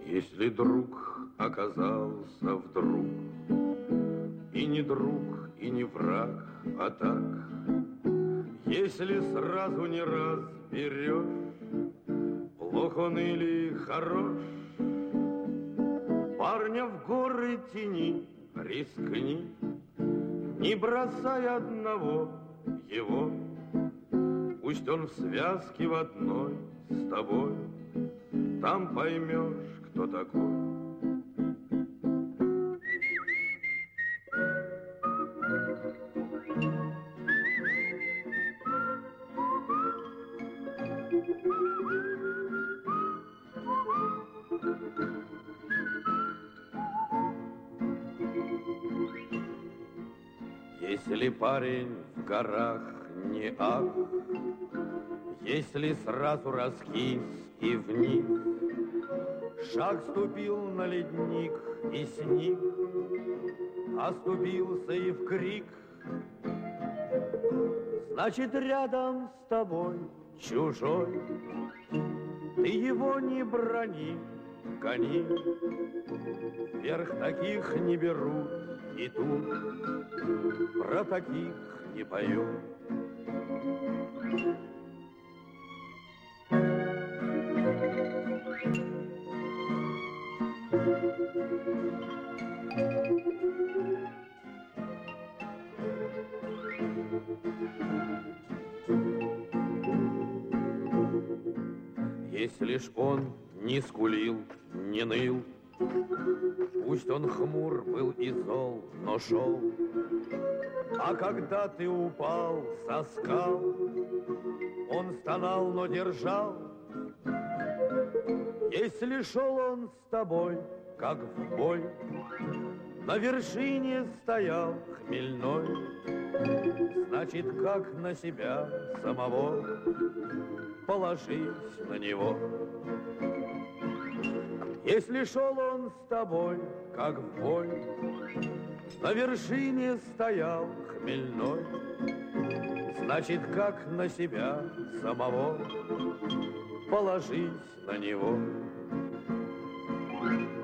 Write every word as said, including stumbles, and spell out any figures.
Если друг оказался вдруг, и не друг, и не враг, а так, если сразу не разберешь, плох он или хорош, парня в горы тяни, рискни, не бросай одного его, пусть он в связке в одной с тобой, там поймешь, кто такой. Если парень в горах не ах, если сразу раскис и вниз, шаг ступил на ледник и сник, оступился и в крик, значит, рядом с тобой чужой, ты его не брони, гони, вверх таких не берут, и тут про таких не поют. Если ж он не скулил, не ныл, пусть он хмур был и зол, но шел. А когда ты упал со скал, он стонал, но держал. Если шел он с тобой, как в бой, на вершине стоял хмельной, значит, как на себя самого, положись на него. Если шел он с тобой, как в бой, на вершине стоял хмельной, значит, как на себя самого, положись на него.